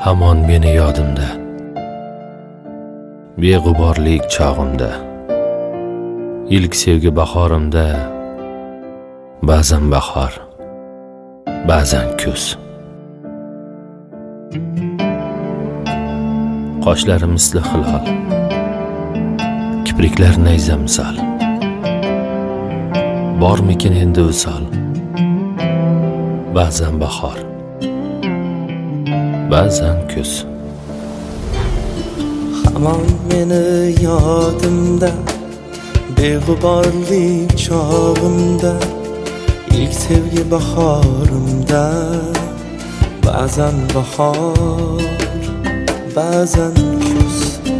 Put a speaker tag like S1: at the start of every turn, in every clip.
S1: Hamon meni yodimda, beg'uborlik chog'imda, ilk sevgi bahorimda, ba'zan bahor, ba'zan kuz. Qoshlari misli hilol, kipriklar nayza misol. Bormikin endi visol, ba'zan bahor, ba'zan kuz.
S2: Hamon meni yodimda, beg'uborlik chog'imda, ilk sevgi bahorimda, ba'zan bahor, ba'zan kuz.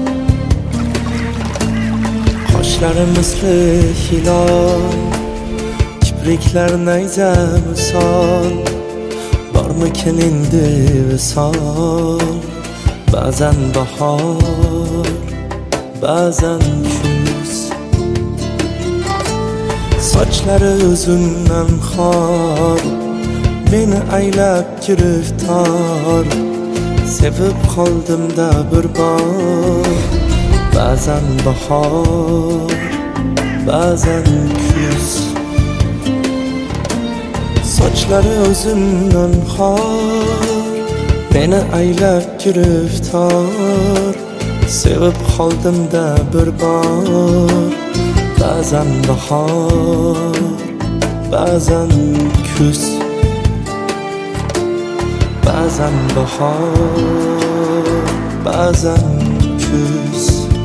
S2: Qoshlari misli hilol, kipriklar nayza misol. Bormikin endi visol, ba'zan bahor, ba'zan kuz. Sochlari uzundan xor, meni aylab giriftor. Sevib qoldim-da bir bor, ba'zan bahor, ba'zan kuz. Sochlari uzundan xor, meni aylab giriftor. Sevib qoldim-da bir bor, ba'zan bahor, ba'zan kuz. Ba'zan bahor, ba'zan kuz.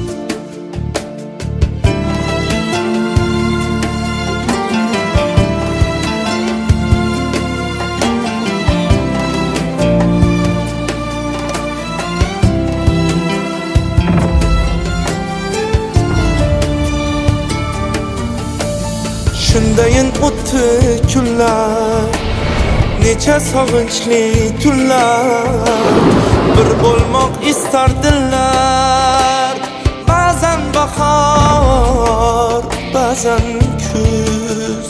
S2: Shundayin o'tdi kunlar, necha sog'inchli tunlar. Bir bo'lmoq istar dillar, ba'zan bahor, ba'zan kuz.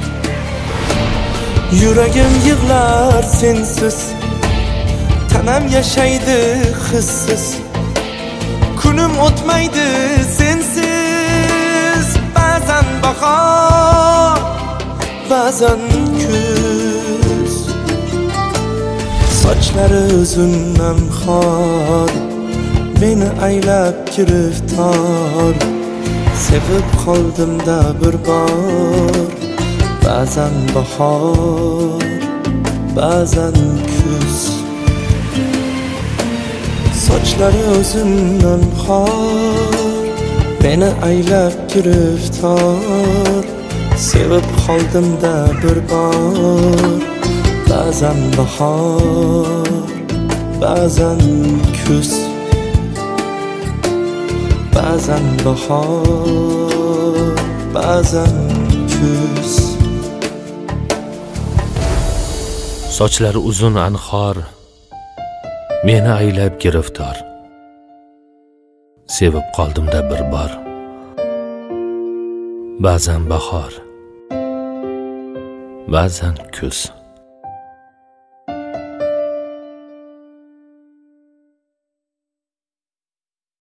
S2: Yuragim yig'lar sensiz, tanam yashaydi hissiz. Kunim o'tmaydi sensiz, ba'zan bahor, ba'zan kuz. Sochlari uzundan xor, meni aylab giriftor. Sevib qoldim-da bir bor, ba'zan bahor, ba'zan kuz. Sochlari uzundan xor, meni aylab giriftor. Sevib qoldim-da bir bor, ba'zan bahor, ba'zan kuz. Ba'zan bahor, ba'zan kuz.
S1: Sochlari uzun anhor, meni aylab giriftor. Sevib qoldim-da bir bor, ba'zan bahor, ba'zan kuz.